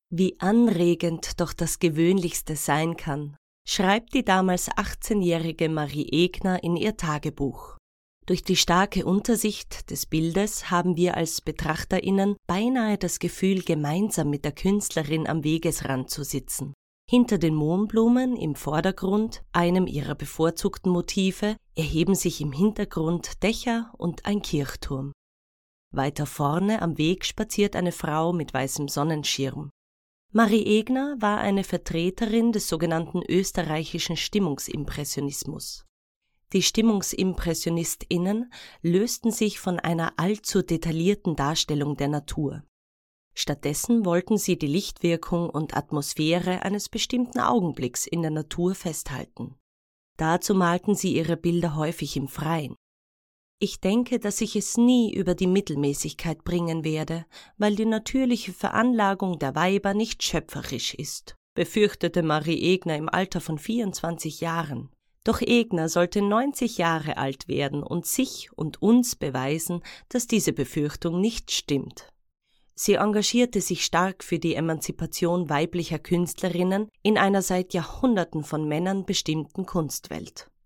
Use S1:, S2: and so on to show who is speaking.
S1: Wie anregend doch das Gewöhnlichste sein kann, schreibt die damals 18-jährige Marie Egner in ihr Tagebuch. Durch die starke Untersicht des Bildes haben wir als BetrachterInnen beinahe das Gefühl, gemeinsam mit der Künstlerin am Wegesrand zu sitzen. Hinter den Mohnblumen im Vordergrund, einem ihrer bevorzugten Motive, erheben sich im Hintergrund Dächer und ein Kirchturm. Weiter vorne am Weg spaziert eine Frau mit weißem Sonnenschirm. Marie Egner war eine Vertreterin des sogenannten österreichischen Stimmungsimpressionismus. Die StimmungsimpressionistInnen lösten sich von einer allzu detaillierten Darstellung der Natur. Stattdessen wollten sie die Lichtwirkung und Atmosphäre eines bestimmten Augenblicks in der Natur festhalten. Dazu malten sie ihre Bilder häufig im Freien. Ich denke, dass ich es nie über die Mittelmäßigkeit bringen werde, weil die natürliche Veranlagung der Weiber nicht schöpferisch ist, befürchtete Marie Egner im Alter von 24 Jahren. Doch Egner sollte 90 Jahre alt werden und sich und uns beweisen, dass diese Befürchtung nicht stimmt. Sie engagierte sich stark für die Emanzipation weiblicher Künstlerinnen in einer seit Jahrhunderten von Männern bestimmten Kunstwelt.